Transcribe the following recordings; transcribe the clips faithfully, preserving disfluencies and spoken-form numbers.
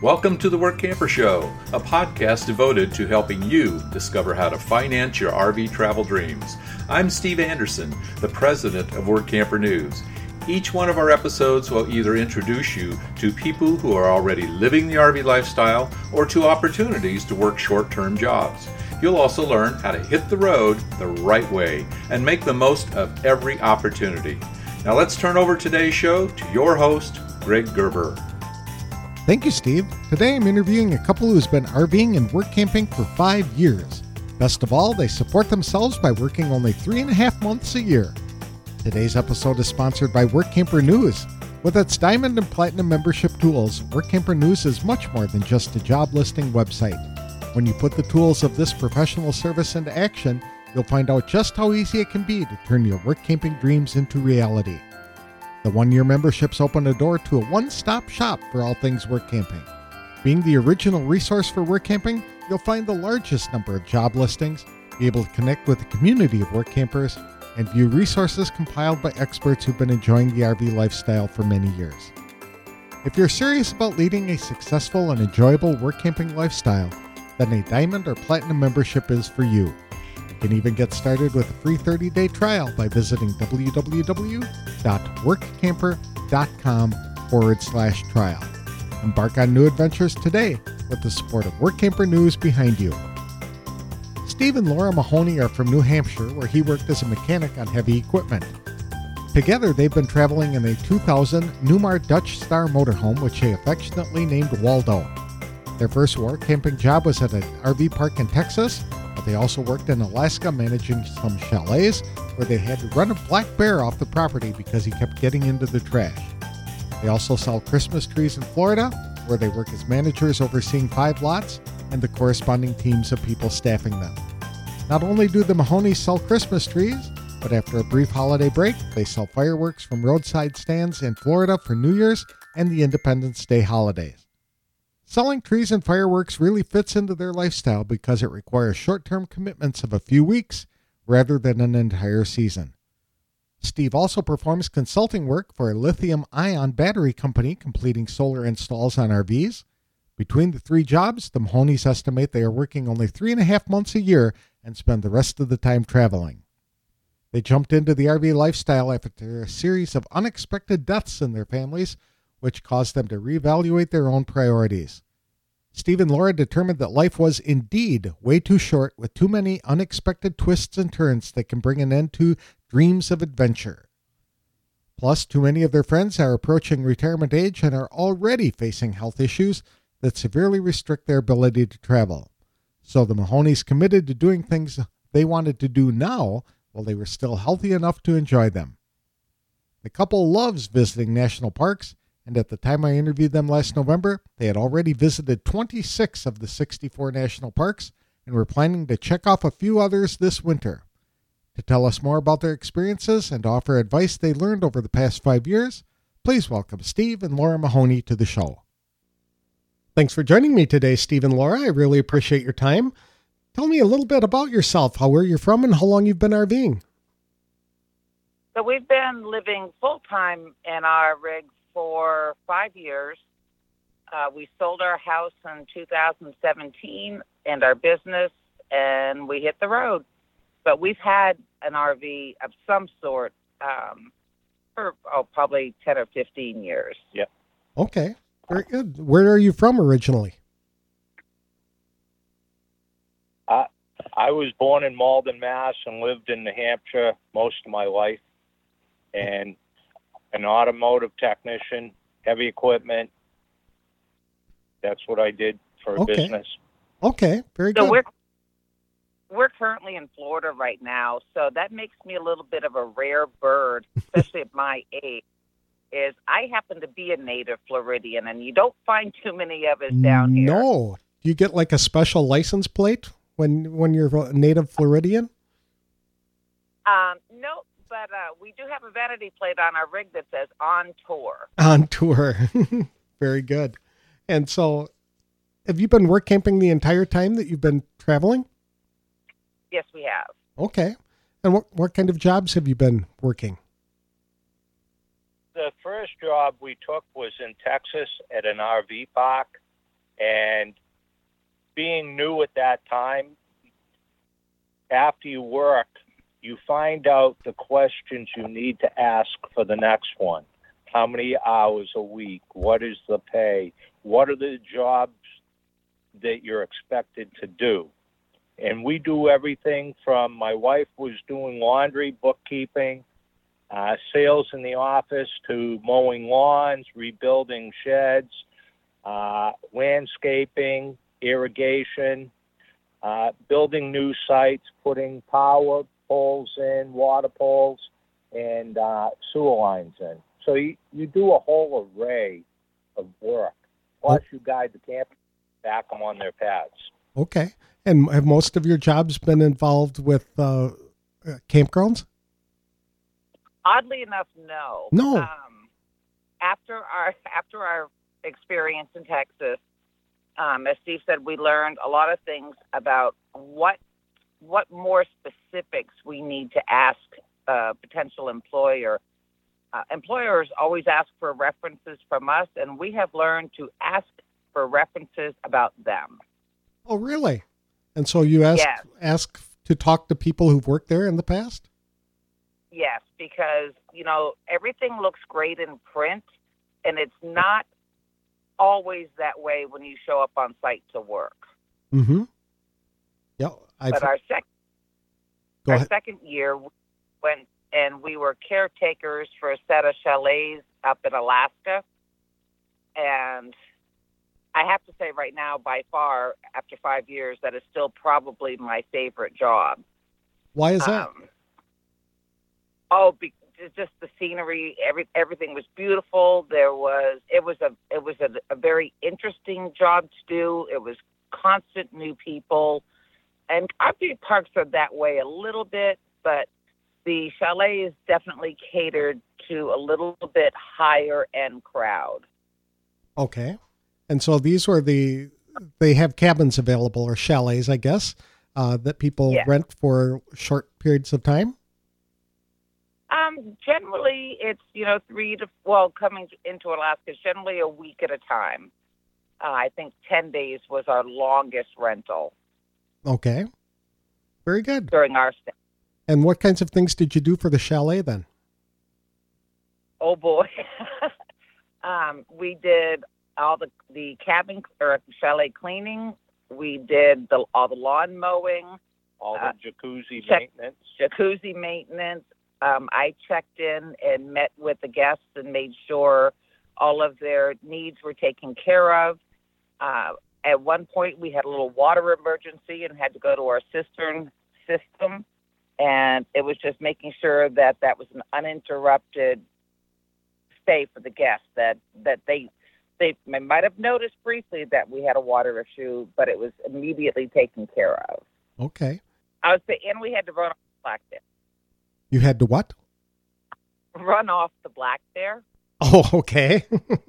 Welcome to the Work Camper Show, a podcast devoted to helping you discover how to finance your R V travel dreams. I'm Steve Anderson, the president of Work Camper News. Each one of our episodes will either introduce you to people who are already living the R V lifestyle or to opportunities to work short-term jobs. You'll also learn how to hit the road the right way and make the most of every opportunity. Now let's turn over today's show to your host, Greg Gerber. Thank you, Steve. Today I'm interviewing a couple who's been RVing and work camping for five years. Best of all, they support themselves by working only three and a half months a year. Today's episode is sponsored by Work Camper News. With its Diamond and Platinum membership tools, Work Camper News is much more than just a job listing website. When you put the tools of this professional service into action, you'll find out just how easy it can be to turn your work camping dreams into reality. The one-year memberships open the door to a one-stop shop for all things work camping. Being the original resource for work camping, you'll find the largest number of job listings, be able to connect with a community of work campers, and view resources compiled by experts who've been enjoying the R V lifestyle for many years. If you're serious about leading a successful and enjoyable work camping lifestyle, then a Diamond or Platinum membership is for you. You can even get started with a free thirty-day trial by visiting www.workcamper.com forward slash trial. Embark on new adventures today with the support of Work Camper News behind you. Steve and Laura Mahoney are from New Hampshire, where he worked as a mechanic on heavy equipment. Together, they've been traveling in a two thousand Newmar Dutch Star motorhome, which they affectionately named Waldo. Their first work camping job was at an R V park in Texas, but they also worked in Alaska managing some chalets where they had to run a black bear off the property because he kept getting into the trash. They also sell Christmas trees in Florida, where they work as managers overseeing five lots and the corresponding teams of people staffing them. Not only do the Mahoneys sell Christmas trees, but after a brief holiday break, they sell fireworks from roadside stands in Florida for New Year's and the Independence Day holidays. Selling trees and fireworks really fits into their lifestyle because it requires short-term commitments of a few weeks rather than an entire season. Steve also performs consulting work for a lithium-ion battery company completing solar installs on R Vs. Between the three jobs, the Mahoneys estimate they are working only three and a half months a year and spend the rest of the time traveling. They jumped into the R V lifestyle after a series of unexpected deaths in their families, which caused them to reevaluate their own priorities. Steve and Laura determined that life was indeed way too short, with too many unexpected twists and turns that can bring an end to dreams of adventure. Plus, too many of their friends are approaching retirement age and are already facing health issues that severely restrict their ability to travel. So the Mahoneys committed to doing things they wanted to do now while they were still healthy enough to enjoy them. The couple loves visiting national parks, and at the time I interviewed them last November, they had already visited twenty-six of the sixty-four national parks and were planning to check off a few others this winter. To tell us more about their experiences and offer advice they learned over the past five years, please welcome Steve and Laura Mahoney to the show. Thanks for joining me today, Steve and Laura. I really appreciate your time. Tell me a little bit about yourself, how where you're from, and how long you've been RVing. So we've been living full-time in our rig for five years. Uh, we sold our house in two thousand seventeen and our business, and we hit the road. But we've had an R V of some sort um, for oh, probably ten or fifteen years. Yeah. Okay, very good. Where are you from originally? I, I was born in Malden, Mass, and lived in New Hampshire most of my life. And an automotive technician, heavy equipment. That's what I did for a okay. business. Okay, very so good. We're, we're currently in Florida right now, so that makes me a little bit of a rare bird, especially at my age, is I happen to be a native Floridian, and you don't find too many of us down here. No. Do you get like a special license plate when when you're a native Floridian? Um, no. But uh, we do have a vanity plate on our rig that says on tour. On tour. Very good. And so have you been work camping the entire time that you've been traveling? Yes, we have. Okay. And what, what kind of jobs have you been working? The first job we took was in Texas at an R V park. And being new at that time, after you work, you find out the questions you need to ask for the next one. How many hours a week? What is the pay? What are the jobs that you're expected to do? And we do everything from, my wife was doing laundry, bookkeeping, uh, sales in the office, to mowing lawns, rebuilding sheds, uh, landscaping, irrigation, uh, building new sites, putting power poles in, water poles, and uh, sewer lines in. So you, you do a whole array of work. Plus, you guide the campers back them on their paths. Okay. And have most of your jobs been involved with uh, uh, campgrounds? Oddly enough, no. No. Um, after our after our experience in Texas, um, as Steve said, we learned a lot of things about what what more specifics we need to ask a potential employer. Uh, employers always ask for references from us, and we have learned to ask for references about them. Oh, really? And so you ask Yes. ask to talk to people who've worked there in the past? Yes, because, you know, everything looks great in print, and it's not always that way when you show up on site to work. Mm-hmm. Yeah. I've, But our, sec- go our ahead. second year, we went and we were caretakers for a set of chalets up in Alaska. And I have to say right now, by far, after five years, that is still probably my favorite job. Why is that? Um, oh, be, just the scenery, every everything was beautiful. There was it was a it was a, a very interesting job to do. It was constant new people, and our big parks are that way a little bit, but the chalet is definitely catered to a little bit higher end crowd. Okay. And so these were the, they have cabins available, or chalets, I guess, uh, that people Yeah. rent for short periods of time? Um, generally, it's, you know, three to, well, coming into Alaska, it's generally a week at a time. Uh, I think ten days was our longest rental Okay. Very good. during our stay. And what kinds of things did you do for the chalet then? Oh, boy. um, we did all the, the cabin or chalet cleaning. We did the, all the lawn mowing, All Uh, the jacuzzi check- maintenance. jacuzzi maintenance. Um, I checked in and met with the guests and made sure all of their needs were taken care of. Uh, at one point, we had a little water emergency and had to go to our cistern system. And it was just making sure that that was an uninterrupted stay for the guests, that, that they, they might have noticed briefly that we had a water issue, but it was immediately taken care of. Okay. I would say, and we had to run off the black bear. You had to what? Run off the black bear. Oh, okay.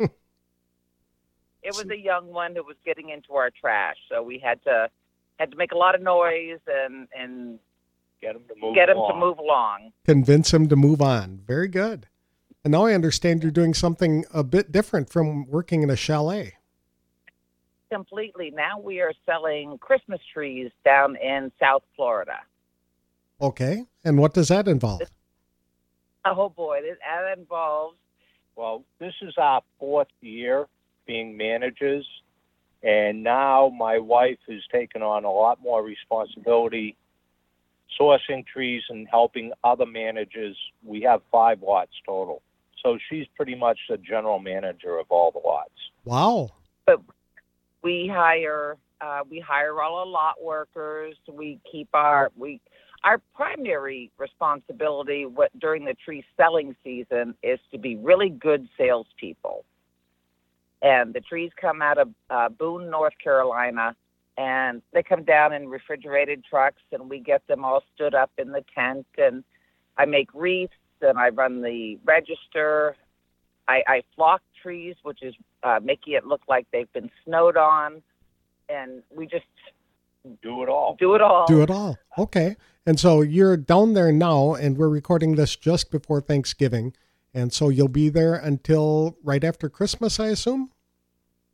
It was a young one who was getting into our trash, so we had to had to make a lot of noise and and Get them to move get him along. to move along. Convince him to move on. Very good. And now I understand you're doing something a bit different from working in a chalet. Completely. Now we are selling Christmas trees down in South Florida. Okay. And what does that involve? Oh boy, this, that involves Well, this is our fourth year being managers, and now my wife has taken on a lot more responsibility sourcing trees and helping other managers. We have five lots total. So she's pretty much the general manager of all the lots. Wow. we hire uh, we hire all our lot workers. We keep our we our primary responsibility what, during the tree selling season is to be really good salespeople. And the trees come out of uh, Boone, North Carolina, and they come down in refrigerated trucks, and we get them all stood up in the tent. And I make wreaths, and I run the register. I, I flock trees, which is uh, making it look like they've been snowed on. And we just Do it all. do it all. Do it all. Okay. And so you're down there now, and we're recording this just before Thanksgiving. And so you'll be there until right after Christmas, I assume?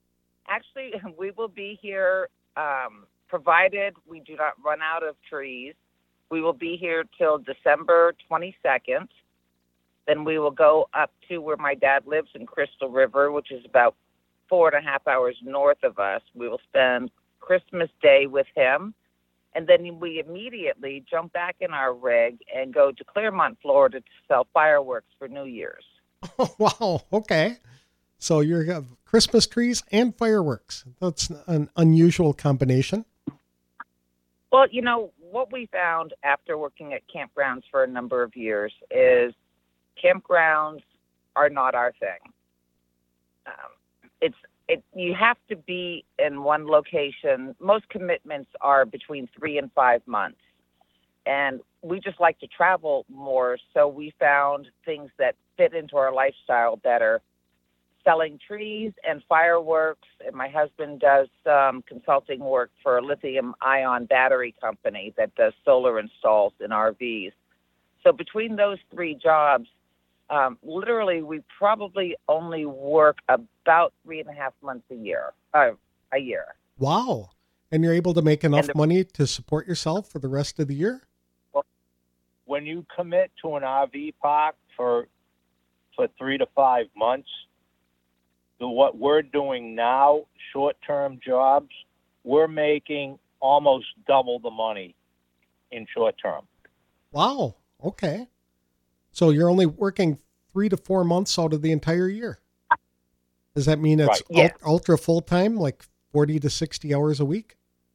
actually, we will be here, um, provided we do not run out of trees. We will be here till December twenty-second. Then we will go up to where my dad lives in Crystal River, which is about four and a half hours north of us. We will spend Christmas Day with him. And then we immediately jump back in our rig and go to Claremont, Florida to sell fireworks for New Year's. Oh, wow. Okay. So you have Christmas trees and fireworks. That's an unusual combination. Well, you know, what we found after working at campgrounds for a number of years is campgrounds are not our thing. Um, it's it. You have to be in one location. Most commitments are between three and five months. And we just like to travel more, so we found things that fit into our lifestyle better. Selling trees and fireworks, and my husband does some consulting work for a lithium-ion battery company that does solar installs in R Vs. So between those three jobs, um, literally we probably only work about three and a half months a year. Uh, a year. Wow. And you're able to make enough the, money to support yourself for the rest of the year? Well, when you commit to an R V park for for three to five months, the, what we're doing now, short-term jobs, we're making almost double the money in short-term. Wow. Okay. So you're only working three to four months out of the entire year. Does that mean it's Right. Yeah. ul- ultra full-time, like forty to sixty hours a week?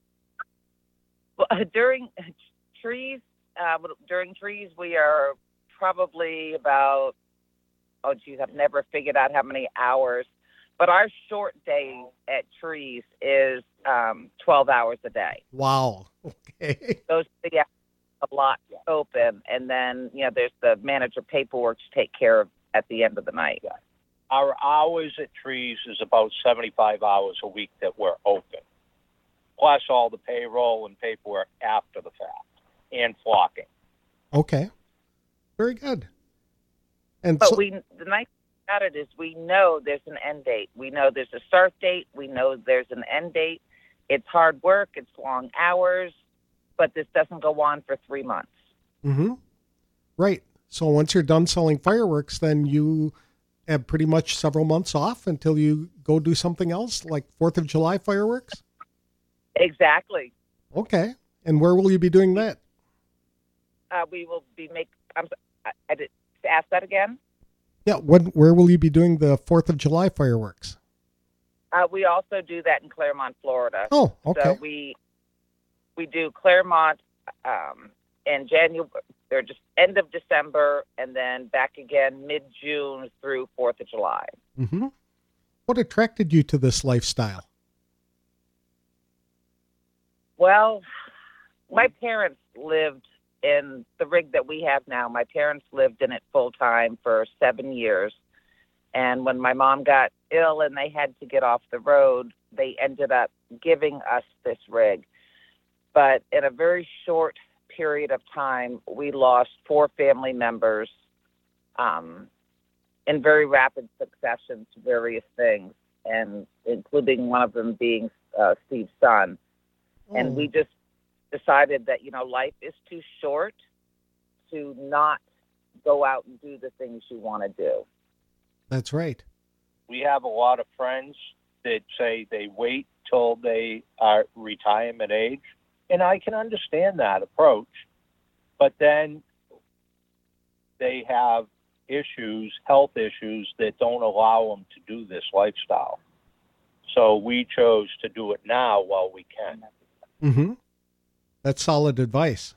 Well, during trees, uh, during trees, we are probably about, oh, geez, I've never figured out how many hours. But our short day at trees is um, twelve hours a day. Wow. Okay. Those big hours, a lot open. And then, you know, there's the manager paperwork to take care of at the end of the night. Our hours at Trees is about seventy-five hours a week that we're open, plus all the payroll and paperwork after the fact, and flocking. Okay. Very good. And But so, we, the nice thing about it is we know there's an end date. We know there's a start date. We know there's an end date. It's hard work. It's long hours. But this doesn't go on for three months. mm-hmm. Right. So once you're done selling fireworks, then you have pretty much several months off until you go do something else, like fourth of July fireworks? Exactly. Okay. And where will you be doing that? Uh, we will be make. I'm. so- I, I did ask that again. Yeah. When, where will you be doing the fourth of July fireworks? Uh, we also do that in Claremont, Florida. Oh, okay. So we we do Claremont um, in January, or just end of December, and then back again mid June through Fourth of July. Mm-hmm. What attracted you to this lifestyle? Well, my parents lived in the rig that we have now. My parents lived in it full time for seven years. And when my mom got ill and they had to get off the road, they ended up giving us this rig. But in a very short period of time, we lost four family members um, in very rapid succession to various things, and including one of them being uh, Steve's son. And Oh, we just decided that, you know, life is too short to not go out and do the things you want to do. that's right. We have a lot of friends that say they wait till they are retirement age, and I can understand that approach. But then they have issues, health issues, that don't allow them to do this lifestyle. So we chose to do it now while we can. Mm-hmm. That's solid advice.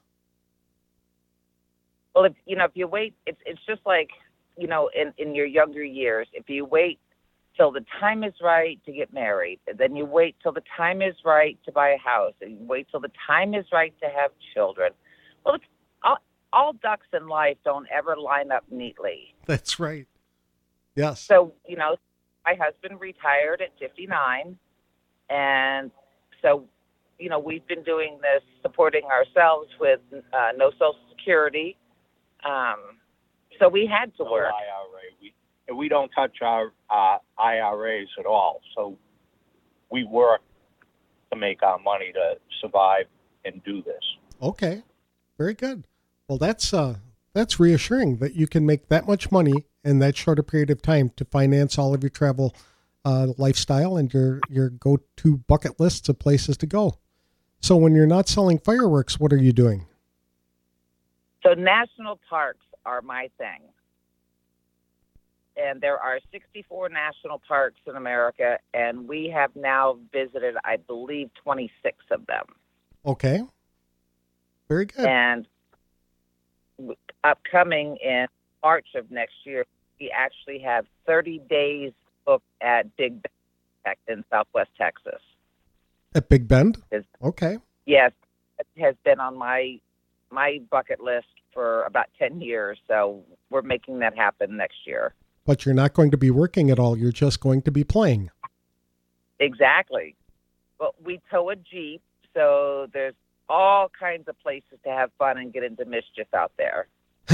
Well, if you know, if you wait, it's it's just like, you know, in, in your younger years, if you wait till the time is right to get married, and then you wait till the time is right to buy a house, and you wait till the time is right to have children. Well, it's all, all ducks in life don't ever line up neatly. That's right. Yes. So, you know, my husband retired at fifty-nine, and so, you know, we've been doing this, supporting ourselves with uh, no Social Security. Um, so we had to No work. I R A. We, and we don't touch our uh, I R As at all. So we work to make our money to survive and do this. Okay, very good. Well, that's uh, that's reassuring that you can make that much money in that short a period of time to finance all of your travel uh, lifestyle and your, your go-to bucket lists of places to go. So when you're not selling fireworks, what are you doing? So national parks are my thing. And there are sixty-four national parks in America, and we have now visited, I believe, twenty-six of them. Okay. Very good. And upcoming in March of next year, we actually have thirty days booked at Big Bend in Southwest Texas. At Big Bend? It's, okay. Yes, it has been on my my bucket list for about ten years, so we're making that happen next year. But you're not going to be working at all. You're just going to be playing. Exactly. Well, we tow a Jeep, so there's all kinds of places to have fun and get into mischief out there.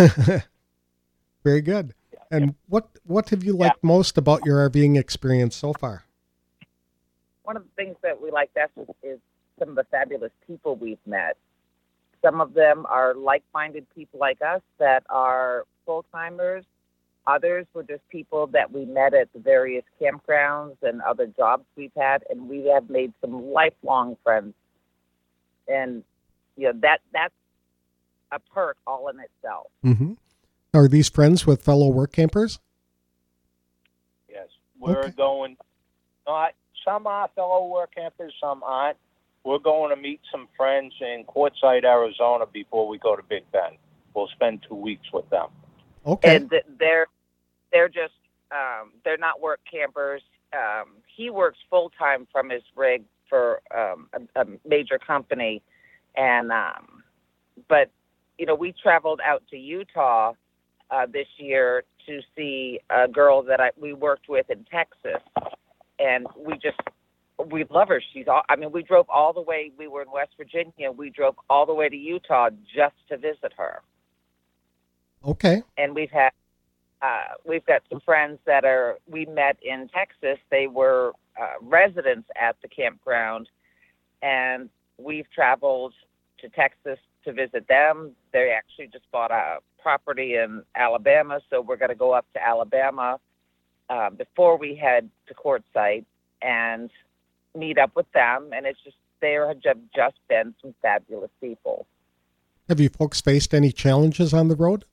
Very good. And what, what have you liked yeah. most about your RVing experience so far? One of the things that we like best is, is some of the fabulous people we've met. Some of them are like-minded people like us that are full-timers. Others were just people that we met at the various campgrounds and other jobs we've had, and we have made some lifelong friends. And, you know, that that's a perk all in itself. Mm-hmm. Are these friends with fellow work campers? Yes. We're okay. going, not, some are fellow work campers, some aren't. We're going to meet some friends in Quartzsite, Arizona before we go to Big Bend. We'll spend two weeks with them. Okay. And they're they're just um, they're not work campers. Um, he works full time from his rig for um, a, a major company, and um, but you know we traveled out to Utah uh, this year to see a girl that I, we worked with in Texas, and we just we love her. She's all, I mean we drove all the way. We were in West Virginia. We drove all the way to Utah just to visit her. Okay. And we've had, uh, we've got some friends that are, we met in Texas. They were uh, residents at the campground, and we've traveled to Texas to visit them. They actually just bought a property in Alabama, so we're going to go up to Alabama uh, before we head to Quartzsite and meet up with them. And it's just, there have just been some fabulous people. Have you folks faced any challenges on the road?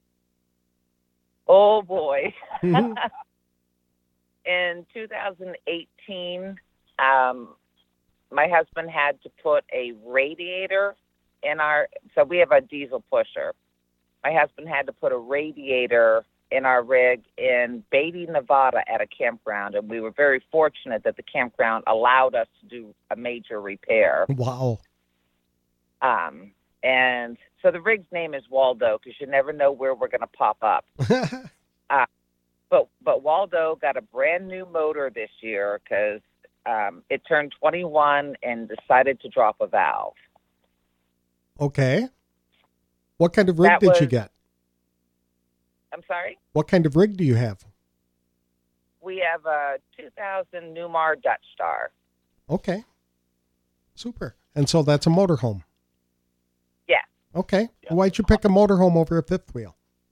Oh, boy. Mm-hmm. In two thousand eighteen, um, my husband had to put a radiator in our, so we have a diesel pusher. My husband had to put a radiator in our rig in Beatty, Nevada at a campground, and we were very fortunate that the campground allowed us to do a major repair. Wow. Um, and so the rig's name is Waldo because you never know where we're going to pop up. uh, but but Waldo got a brand new motor this year because um, it turned twenty-one and decided to drop a valve. Okay. What kind of rig That did was, you get? I'm sorry? What kind of rig do you have? We have a two thousand Newmar Dutch Star. Okay. Super. And so that's a motorhome. Yeah. Okay. Yeah. Why'd you pick a motorhome over a fifth wheel?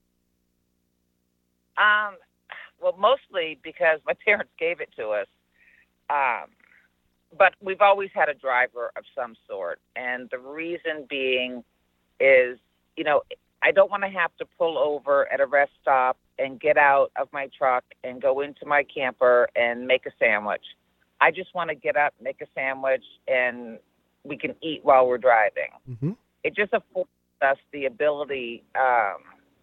Um, well, mostly because my parents gave it to us. Um, but we've always had a driver of some sort. And the reason being is, you know, I don't want to have to pull over at a rest stop and get out of my truck and go into my camper and make a sandwich. I just want to get up, make a sandwich, and we can eat while we're driving. Mm-hmm. It just affords us the ability, um,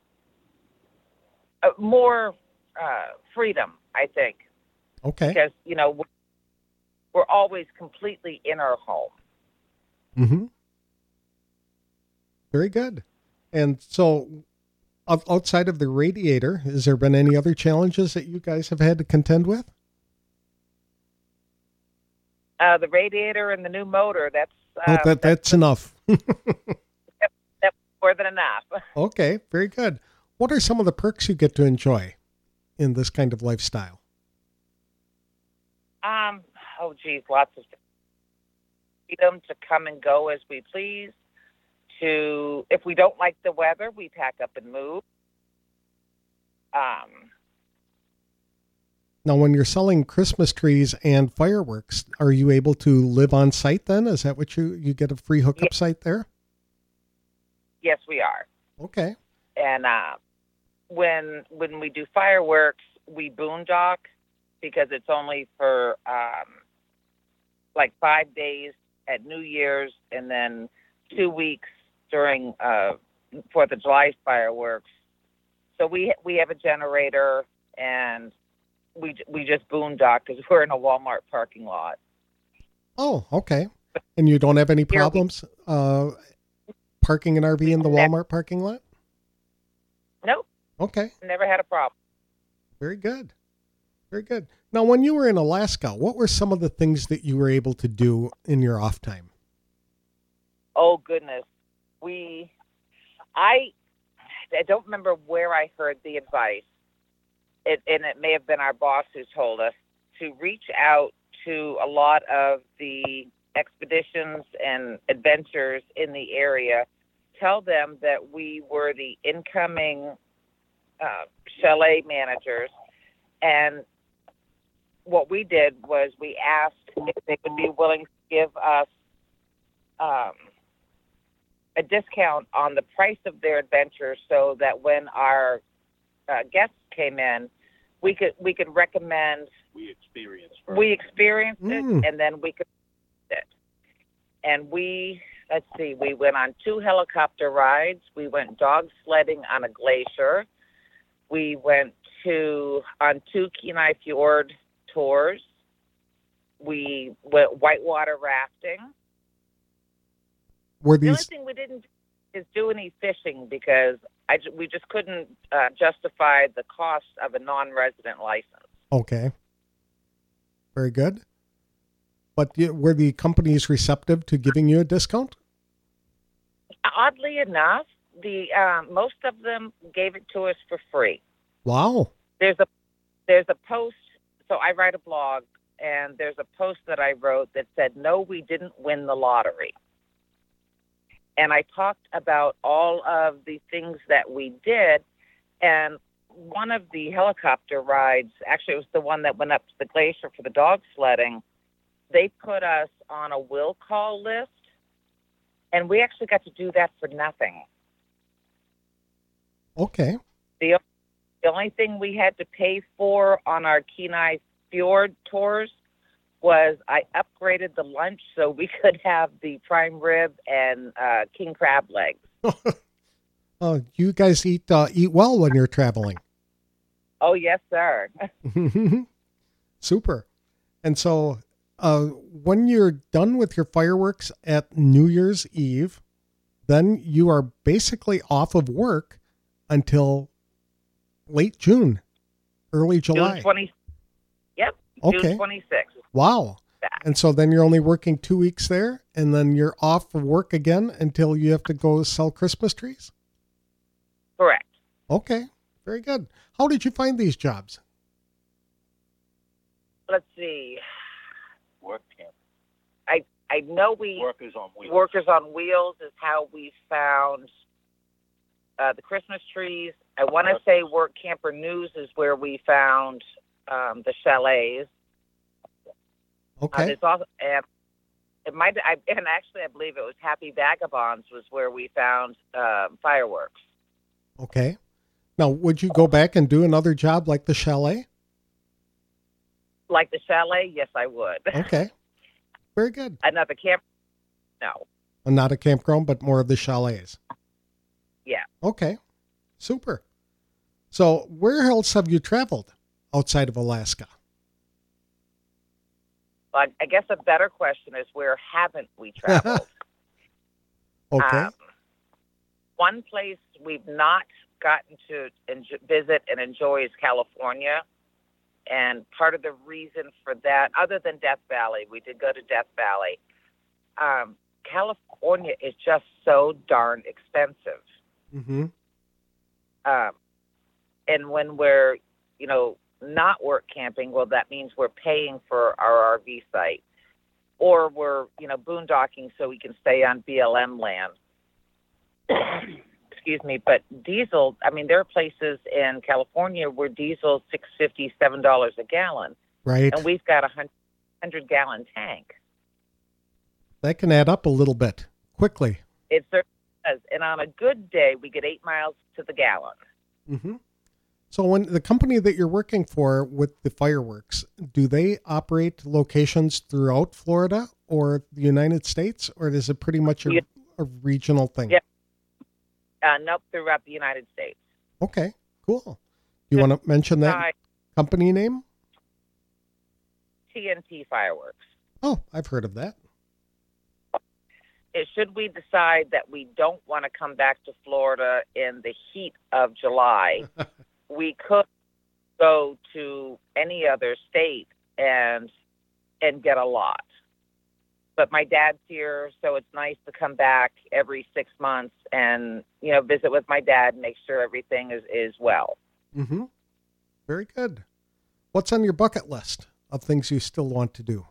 uh, more uh, freedom, I think. Okay. Because, you know, we're, we're always completely in our home. Mm-hmm. Very good. And so outside of the radiator, has there been any other challenges that you guys have had to contend with? Uh, the radiator and the new motor, that's... Uh, oh, that, that's, that's enough. That's more than enough. Okay, very good. What are some of the perks you get to enjoy in this kind of lifestyle? Um. oh, geez, lots of freedom to come and go as we please. To, if we don't like the weather, we pack up and move. Um, Now, when you're selling Christmas trees and fireworks, are you able to live on site then? Is that what you, you get a free hookup yes, site there? yes, we are. Okay. And uh, when when we do fireworks, we boondock because it's only for um, like five days at New Year's and then two weeks during uh, Fourth of July fireworks. So we we have a generator and we we just boondock because we're in a Walmart parking lot. Oh, okay. And you don't have any Here we- problems uh, parking an R V in the Walmart parking lot? Nope, Okay. never had a problem. Very good. Very good. Now, when you were in Alaska, what were some of the things that you were able to do in your off time? Oh goodness, we, I, I don't remember where I heard the advice. It, and it may have been our boss who told us to reach out to a lot of the expeditions and adventures in the area. Tell them that we were the incoming uh, chalet managers, and what we did was we asked if they would be willing to give us um, a discount on the price of their adventure, so that when our uh, guests came in, we could we could recommend We experienced. we experienced it, Mm. and then we could it. And we let's see, we went on two helicopter rides. We went dog sledding on a glacier. We went to on two Kenai Fjord tours. We went whitewater rafting. Were The only these thing we didn't do is do any fishing because I, ju- we just couldn't uh, justify the cost of a non-resident license. okay? Very good. But you- were the companies receptive to giving you a discount? Oddly enough, the um, most of them gave it to us for free. Wow. There's a there's a post. So I write a blog, and there's a post that I wrote that said, "No, we didn't win the lottery." And I talked about all of the things that we did, and one of the helicopter rides, actually it was the one that went up to the glacier for the dog sledding, they put us on a will call list, and we actually got to do that for nothing. Okay. The, the only thing we had to pay for on our Kenai Fjord tours was I upgraded the lunch so we could have the prime rib and uh, king crab legs. Oh, you guys eat uh, eat well when you're traveling. Oh, yes, sir. Super. And so uh, when you're done with your fireworks at New Year's Eve, then you are basically off of work until late June, early July. June twentieth. Yep. Okay. June twenty-sixth. Wow. And so then you're only working two weeks there, and then you're off for work again until you have to go sell Christmas trees? Correct. Okay. Very good. How did you find these jobs? Let's see. Work camp. I I know we Workers on wheels. Workers on Wheels is how we found uh, the Christmas trees. I want to say Work Camper News is where we found um, the chalets. Uh, Okay. there's also, and it might, I, and actually, I believe it was Happy Vagabonds was where we found uh, fireworks. Okay. Now, would you go back and do another job like the chalet? Like the chalet, yes, I would. Okay. Very good. Another camp, no. Well, not a campground, but more of the chalets. Yeah. Okay. Super. So where else have you traveled outside of Alaska? But I guess a better question is where haven't we traveled? Okay. Um, one place we've not gotten to enjo- visit and enjoy is California. And part of the reason for that, other than Death Valley, we did go to Death Valley. Um, California is just so darn expensive. Mm-hmm. Um, and when we're, you know, not work camping, well, that means we're paying for our R V site, or we're, you know, boondocking so we can stay on B L M land. Excuse me. But diesel, I mean, there are places in California where diesel is six fifty, seven dollars a gallon. Right. And we've got a hundred gallon tank. That can add up a little bit quickly. It certainly does. And on a good day, we get eight miles to the gallon. Mm-hmm. So when the company that you're working for with the fireworks, do they operate locations throughout Florida or the United States, or is it pretty much a, Yeah. a regional thing? Yeah. Uh, nope, throughout the United States. Okay, cool. You want to mention that Uh, company name? T N T Fireworks. Oh, I've heard of that. It, should we decide that we don't want to come back to Florida in the heat of July, we could go to any other state and and get a lot. But my dad's here, so it's nice to come back every six months and, you know, visit with my dad and make sure everything is, is well. Mm-hmm. Very good. What's on your bucket list of things you still want to do?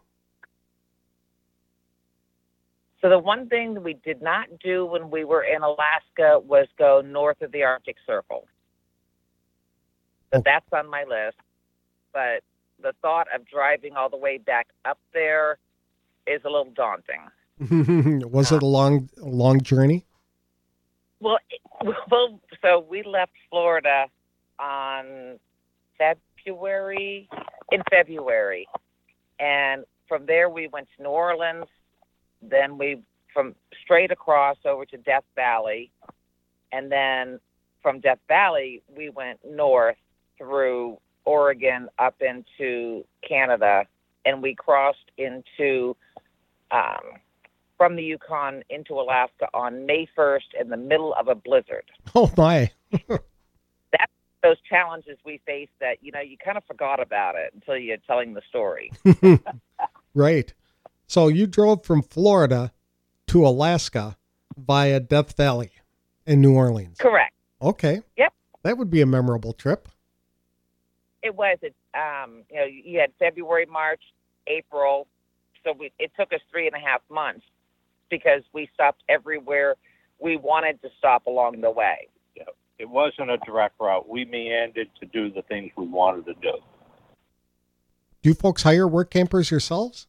So the one thing that we did not do when we were in Alaska was go north of the Arctic Circle. So Oh. that's on my list. But the thought of driving all the way back up there is a little daunting. Was it a long, a long journey? Well, it- well, so we left Florida on February, in February. And from there we went to New Orleans. Then we, from straight across over to Death Valley. And then from Death Valley, we went north through Oregon up into Canada. And we crossed into, um, from the Yukon into Alaska on May first in the middle of a blizzard. Oh my. That's those challenges we face that, you know, you kind of forgot about it until you're telling the story. Right. So you drove from Florida to Alaska via Death Valley in New Orleans. Correct. Okay. Yep. That would be a memorable trip. It was. It, um, you know, you had February, March, April. So we, it took us three and a half months because we stopped everywhere we wanted to stop along the way. Yeah. It wasn't a direct route. We meandered to do the things we wanted to do. Do you folks hire work campers yourselves?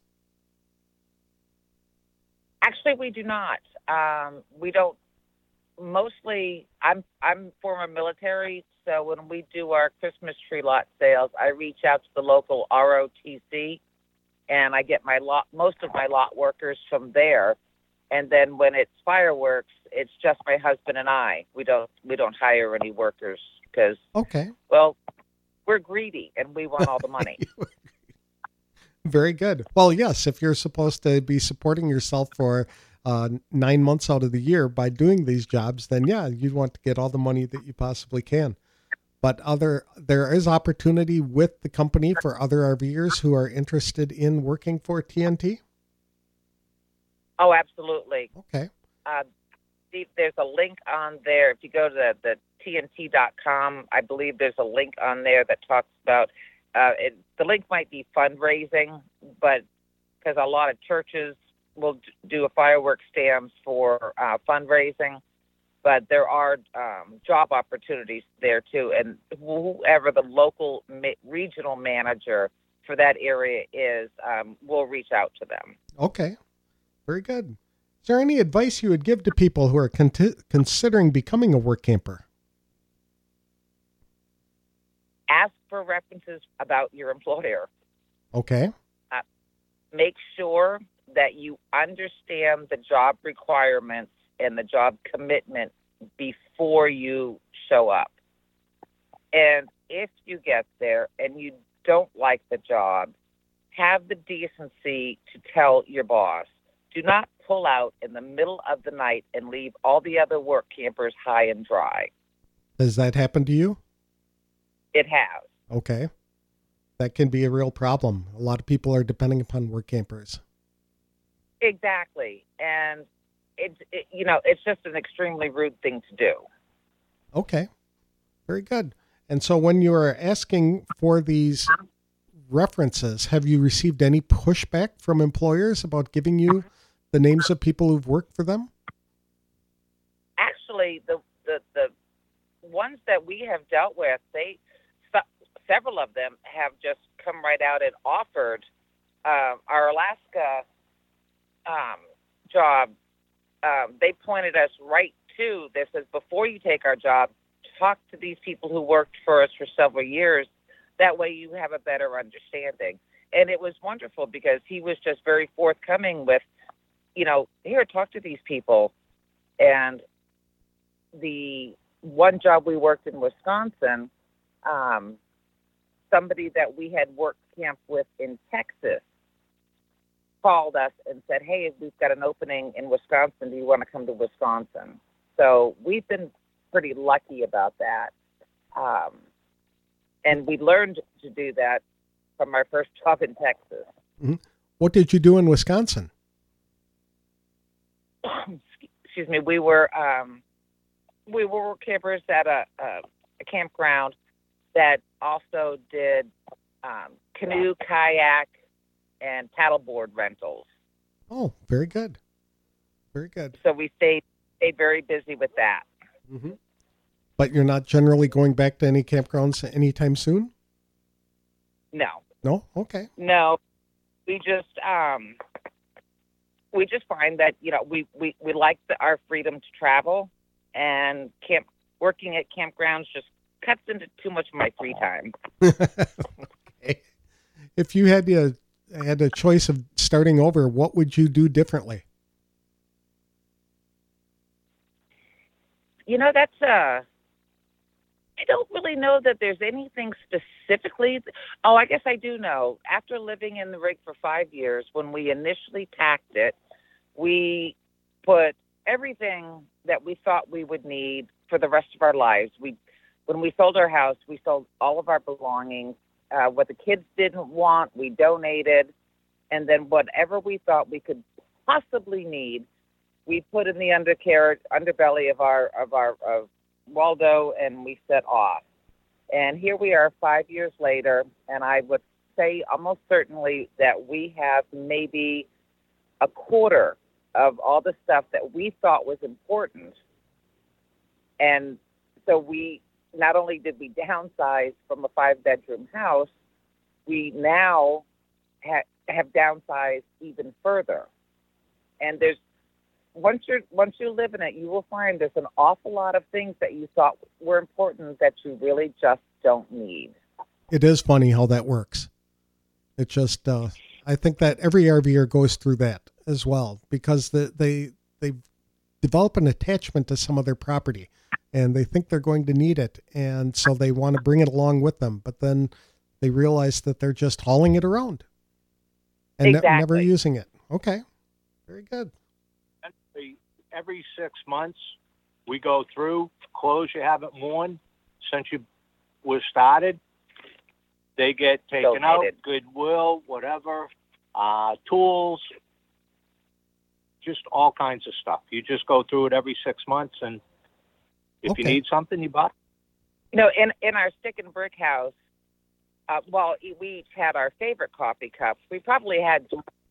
Actually, we do not. Um, we don't. Mostly, I'm I'm former military, so when we do our Christmas tree lot sales, I reach out to the local R O T C, and I get my lot most of my lot workers from there. And then when it's fireworks, it's just my husband and I. We don't we don't hire any workers because, Okay. well, we're greedy and we want all the money. Very good. Well, yes, if you're supposed to be supporting yourself for uh, nine months out of the year by doing these jobs, then yeah, you want to get all the money that you possibly can. But other, there is opportunity with the company for other RVers who are interested in working for T N T. Oh, absolutely. Okay. Uh, Steve, there's a link on there. If you go to the, the T N T dot com, I believe there's a link on there that talks about, uh, it, the link might be fundraising, but because a lot of churches will d- do a fireworks stands for uh, fundraising, but there are um, job opportunities there too. And whoever the local ma- regional manager for that area is, um, will reach out to them. Okay. Very good. Is there any advice you would give to people who are con- considering becoming a work camper? Ask for references about your employer. Okay. Uh, make sure that you understand the job requirements and the job commitment before you show up. And if you get there and you don't like the job, have the decency to tell your boss. Do not pull out in the middle of the night and leave all the other work campers high and dry. Has that happened to you? It has. Okay. That can be a real problem. A lot of people are depending upon work campers. Exactly. And it's, it, you know, it's just an extremely rude thing to do. Okay. Very good. And so when you are asking for these references, have you received any pushback from employers about giving you the names of people who've worked for them? Actually, the the, the ones that we have dealt with, they several of them have just come right out and offered. Uh, our Alaska um, job, um, they pointed us right to this. As before you take our job, talk to these people who worked for us for several years. That way you have a better understanding. And it was wonderful because he was just very forthcoming with, you know, here, talk to these people. And the one job we worked in Wisconsin, um, somebody that we had worked camp with in Texas called us and said, hey, we've got an opening in Wisconsin. Do you want to come to Wisconsin? So we've been pretty lucky about that. Um, and we learned to do that from our first job in Texas. Mm-hmm. What did you do in Wisconsin? Excuse me. We were um, we were campers at a, a, a campground that also did um, canoe, kayak, and paddleboard rentals. Oh, very good. Very good. So we stayed stayed very busy with that. Mm-hmm. But you're not generally going back to any campgrounds anytime soon? No. No? Okay. No. We just um, we just find that, you know, we, we, we like the, our freedom to travel, and camp working at campgrounds just cuts into too much of my free time. Okay. If you had to had a choice of starting over, what would you do differently? You know, that's uh I don't really know that there's anything specifically. Oh, I guess I do know. After living in the rig for five years, when we initially tacked it, we put everything that we thought we would need for the rest of our lives. We, when we sold our house, we sold all of our belongings. Uh, what the kids didn't want, we donated. And then whatever we thought we could possibly need, we put in the undercarriage, underbelly of our of our of Waldo, and we set off. And here we are five years later, and I would say almost certainly that we have maybe a quarter of all the stuff that we thought was important. And so we not only did we downsize from a five-bedroom house, we now ha- have downsized even further. And there's once you're once you live in it, you will find there's an awful lot of things that you thought were important that you really just don't need. It is funny how that works. It just, uh, I think that every RVer goes through that as well, because the, they they develop an attachment to some of their property, and they think they're going to need it, and so they want to bring it along with them, but then they realize that they're just hauling it around and Exactly. ne- never using it. Okay, very good. Every six months, we go through clothes you haven't worn since you was started. They get taken Donated. out, Goodwill, whatever, uh, tools, just all kinds of stuff. You just go through it every six months, and if Okay. you need something, you buy it. You know, in in our stick and brick house, uh, well, we each had our favorite coffee cups. We probably had,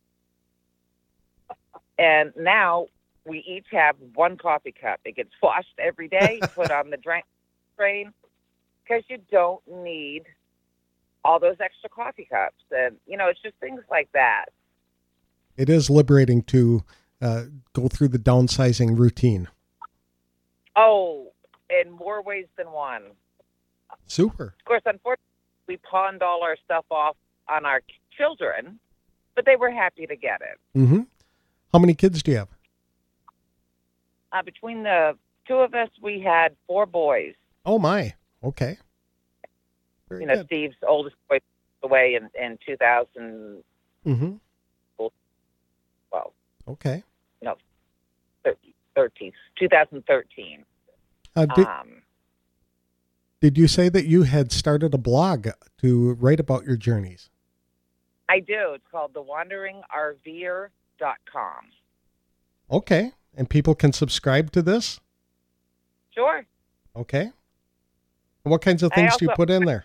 and now we each have one coffee cup. It gets washed every day, put on the drain, drain, because you don't need all those extra coffee cups. And, you know, it's just things like that. It is liberating to uh, go through the downsizing routine. Oh, in more ways than one. Super. Of course, unfortunately, we pawned all our stuff off on our children, but they were happy to get it. Mm-hmm. How many kids do you have? Uh, between the two of us, we had four boys. Oh, my. Okay. Very You know, good. Steve's oldest boy passed away in, in two thousand Mm-hmm. twelve. Okay. No, thirteen, two thousand thirteen. Uh, did, Um, did you say that you had started a blog to write about your journeys? I do. It's called the wandering R V er dot com. Okay. And people can subscribe to this? Sure. Okay. What kinds of things also, do you put in there?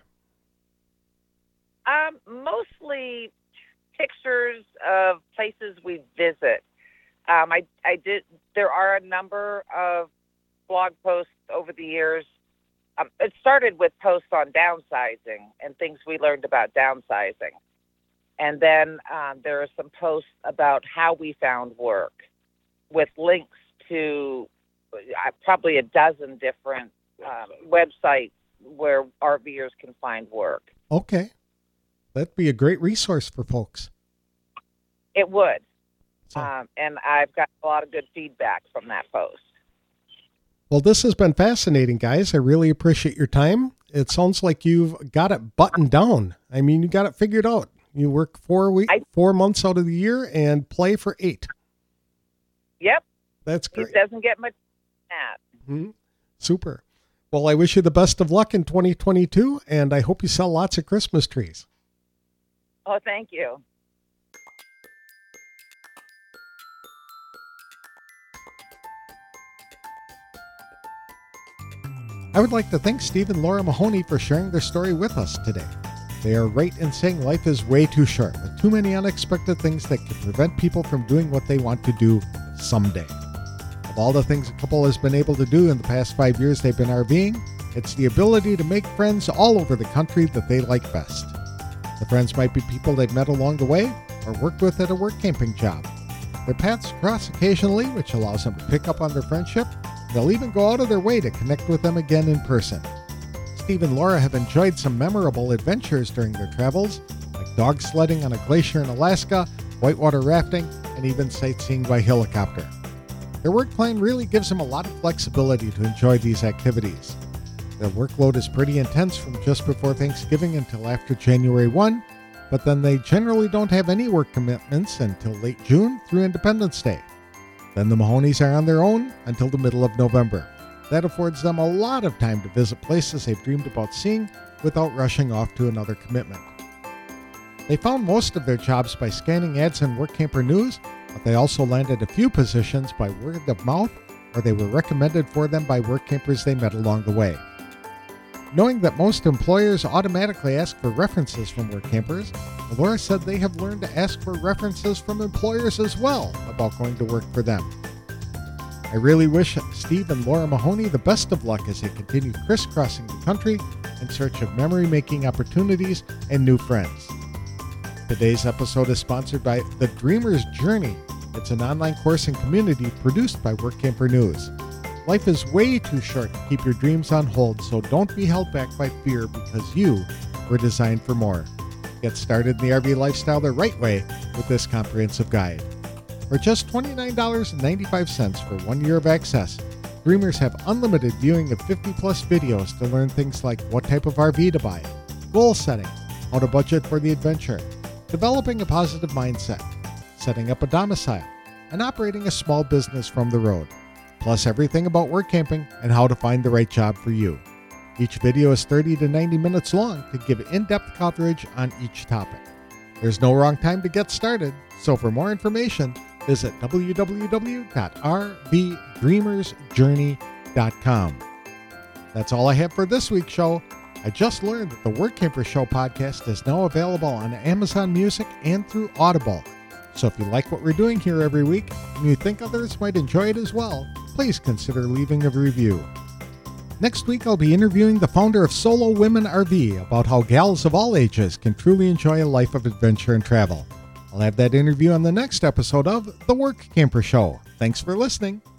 Um, mostly pictures of places we visit. Um, I, I did. There are a number of blog posts over the years. Um, it started with posts on downsizing and things we learned about downsizing. And then um, there are some posts about how we found work with links to uh, probably a dozen different um, websites where RVers can find work. Okay. That'd be a great resource for folks. It would. So. Um, and I've got a lot of good feedback from that post. Well, this has been fascinating, guys. I really appreciate your time. It sounds like you've got it buttoned down. I mean, you got it figured out. You work four weeks, I, four months out of the year and play for eight. Yep. That's great. It doesn't get much than that. Mm-hmm. Super. Well, I wish you the best of luck in twenty twenty-two, and I hope you sell lots of Christmas trees. Oh, thank you. I would like to thank Steve and Laura Mahoney for sharing their story with us today. They are right in saying life is way too short, with too many unexpected things that can prevent people from doing what they want to do someday. Of all the things a couple has been able to do in the past five years they've been RVing, it's the ability to make friends all over the country that they like best. The friends might be people they've met along the way or worked with at a work camping job. Their paths cross occasionally, which allows them to pick up on their friendship. They'll even go out of their way to connect with them again in person. Steve and Laura have enjoyed some memorable adventures during their travels, like dog sledding on a glacier in Alaska, whitewater rafting, and even sightseeing by helicopter. Their work plan really gives them a lot of flexibility to enjoy these activities. Their workload is pretty intense from just before Thanksgiving until after January first, but then they generally don't have any work commitments until late June through Independence Day. Then the Mahonies are on their own until the middle of November. That affords them a lot of time to visit places they've dreamed about seeing without rushing off to another commitment. They found most of their jobs by scanning ads in Work Camper News, but they also landed a few positions by word of mouth, or they were recommended for them by work campers they met along the way. Knowing that most employers automatically ask for references from work campers, Laura said they have learned to ask for references from employers as well about going to work for them. I really wish Steve and Laura Mahoney the best of luck as they continue crisscrossing the country in search of memory-making opportunities and new friends. Today's episode is sponsored by The Dreamer's Journey. It's an online course and community produced by Work Camper News. Life is way too short to keep your dreams on hold, so don't be held back by fear because you were designed for more. Get started in the R V lifestyle the right way with this comprehensive guide. For just twenty-nine dollars and ninety-five cents for one year of access, Dreamers have unlimited viewing of fifty plus videos to learn things like what type of R V to buy, goal setting, how to budget for the adventure, developing a positive mindset, setting up a domicile, and operating a small business from the road, plus everything about work camping and how to find the right job for you. Each video is thirty to ninety minutes long to give in-depth coverage on each topic. There's no wrong time to get started, so for more information, visit w w w dot r v dreamers journey dot com. That's all I have for this week's show. I just learned that the Work Camper Show podcast is now available on Amazon Music and through Audible. So if you like what we're doing here every week and you think others might enjoy it as well, please consider leaving a review. Next week, I'll be interviewing the founder of Solo Women R V about how gals of all ages can truly enjoy a life of adventure and travel. I'll have that interview on the next episode of The Work Camper Show. Thanks for listening.